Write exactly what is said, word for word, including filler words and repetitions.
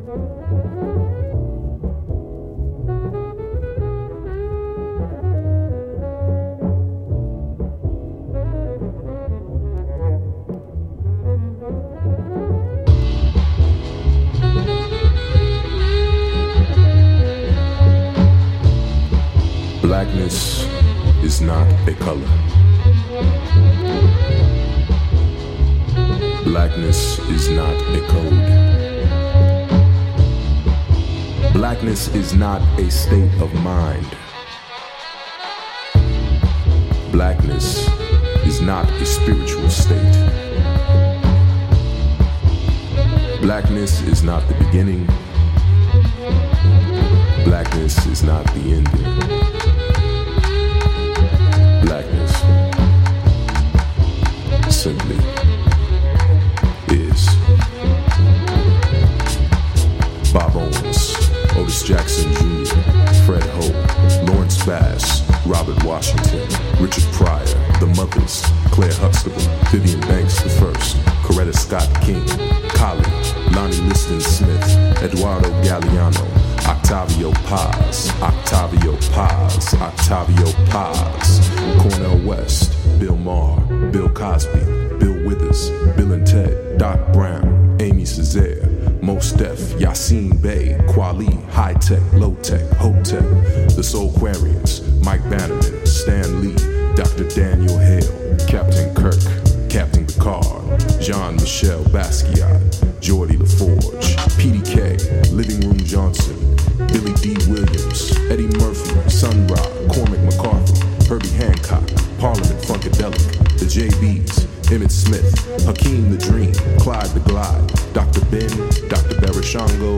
Blackness is not a color. Blackness is not a code. Blackness is not a state of mind. Blackness is not a spiritual state. Blackness is not the beginning. Blackness is not the ending. Blackness simply is. Bob Owens, Otis Jackson Junior, Fred Ho, Lawrence Bass, Robert Washington, Richard Pryor, The Mothers, Claire Huxtable, Vivian Banks the First, Coretta Scott King, Kali, Lonnie Liston Smith, Eduardo Galeano, Octavio Paz, Octavio Paz, Octavio Paz, Cornel West, Bill Maher, Bill Cosby, Bill Withers, Bill and Ted, Doc Brown, Amy Césaire, Mos Def, Yassine Bey, Kweli, High Tech, Low Tech, Hotep, The Soulquarians, Mike Bannerman, Stan Lee, Doctor Daniel Hale, Captain Kirk, Captain Picard, Jean-Michel Basquiat, Geordie LaForge, P D K, Living Room Johnson, Billy D. Williams, Eddie Murphy, Sun Ra, Cormac McCarthy, Herbie Hancock, Parliament Funkadelic, the J Bs, Emmett Smith, Hakeem the Dream, Clyde the Glide, Doctor Ben, Doctor Barashango,